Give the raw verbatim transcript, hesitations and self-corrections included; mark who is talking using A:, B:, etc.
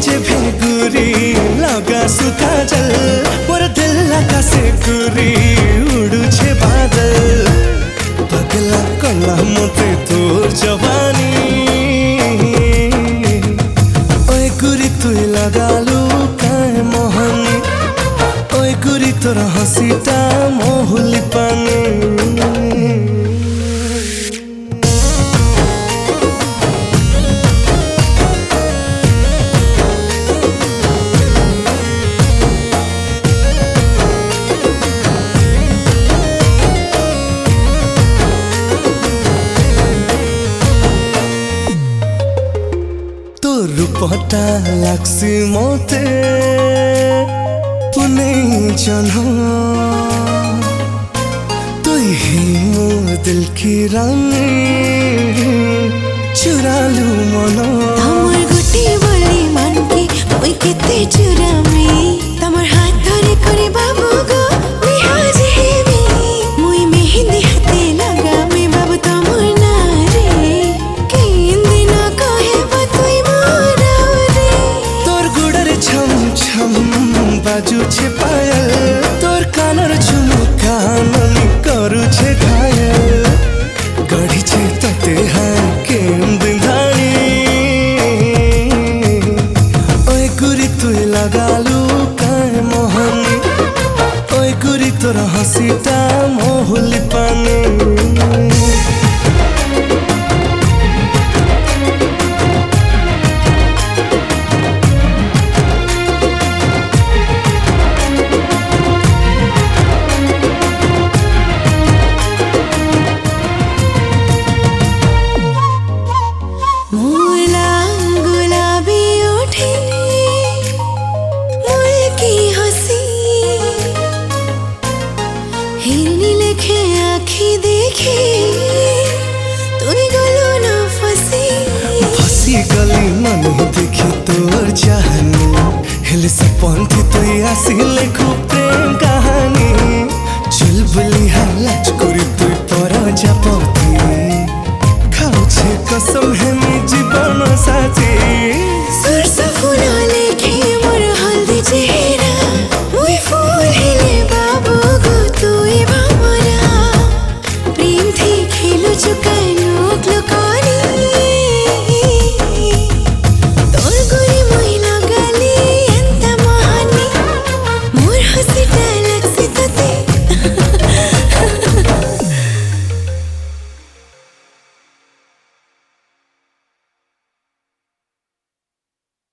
A: जे भेगुरी लगा सुका जल मोर दिल लगा से गुरी उड़ू छे बादल पगला कला मते तोर जवानी ओए गुरी तुई लगालू काय मोहनी ओए गुरी तोर हसीटा मोहुली पानी रूपटा लागसी मोते पुने जाना तू ही मोर दिल की रानी चुरा लू मनो
B: तमर गुटी बड़ी मन के ओई केते चुरामी तमर हाथ धरे करे बाबू गो बिहाज हेबी मुई मेहंदी हाथे लगा में बाबू तमर ना रे के इंदिना कहे बतुई
A: बाजू छे पायल तोर कानर झुमका ननी करू छे घायल गढ़ी छे तते हाय केम दिंधानी ओए गुरी तुई लगालू काय मोहनी ओए गुरी तोर हसीटा मोहुली पानी गली मन देखी तोर चाहनी हिल सपन थी तुई आसिले खूब प्रेम कहानी चुलबुली हालाच करी तुई पर जापती खाऊ छे कसम है मी जीवन साथी
B: सरसा फूल लेखे मोर हल्दी चेहरा मुई फूल हेले बाबू गो तुई भामरा प्रेम थी खेलु चुकानु क्लुकानी मोर हसीटा